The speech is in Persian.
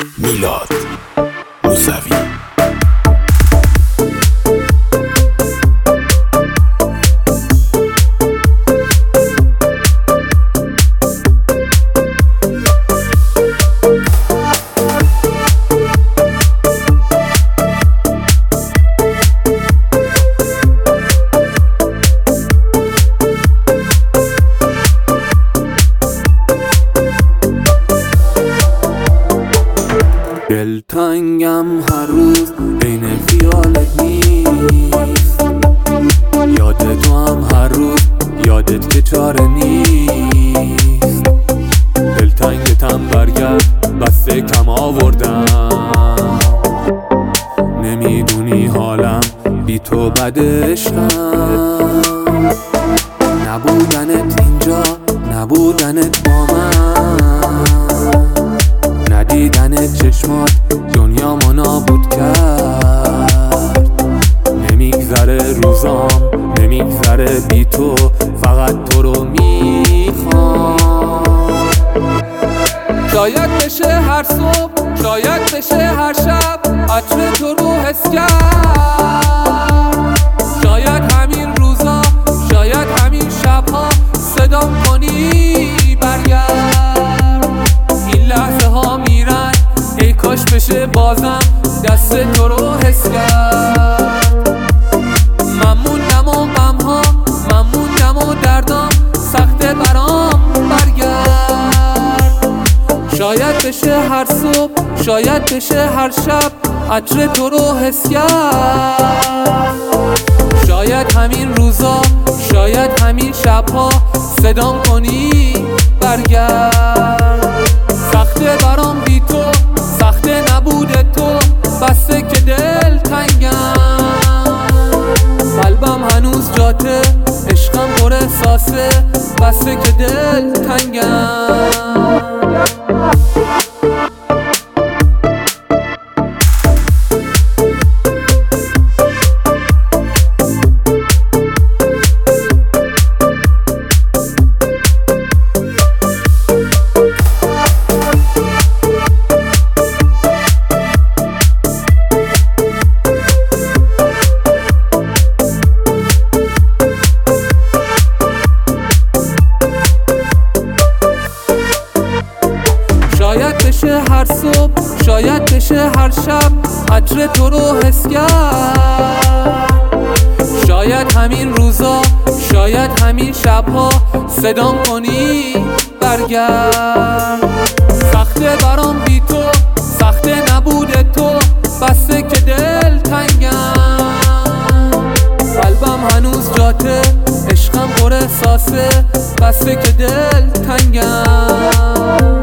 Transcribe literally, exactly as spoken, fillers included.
میلاد موسوی. دلتنگم هر روز عین خیالت نیست، یاد تو هم هر روز یادت که چاره نیست. دلتنگتم برگرد بسته کم آوردم، نمیدونی حالم بی تو بد عشقم. نبودنت اینجا نبودنت با من، ندیدن چشمات دنیا ما نابود کرد. نمیگذره روزام نمیگذره بی تو، فقط تو رو میخوام. شاید بشه هر صبح شاید بشه هر شب عطر تو رو حس کرد. شاید همین روزا شاید همین شبها صدام کنی برگرد. این لحظه ها میرن ای کاش بشه بازم دست تو رو حس کرد. من موندم و غمها من موندم و دردام سخته برام برگرد. شاید بشه هر صبح شاید بشه هر شب عطر تو رو حس کرد. شاید همین روزا شاید همین شبها صدام کنی برگرد. سخته برام بی تو سخته نبوده تو، بسته که دل تنگم. قلبم هنوز جاته عشقم پر احساسه، بسته که دل تنگم. شاید بشه هر صبح شاید بشه هر شب عطر تو رو حس کرد. شاید همین روزا شاید همین شبها صدام کنی برگرد. سخته برام بی تو سخته نبوده تو، بسته که دل تنگم. قلبم هنوز جاته عشقم پر احساسه، بسته که دل تنگم.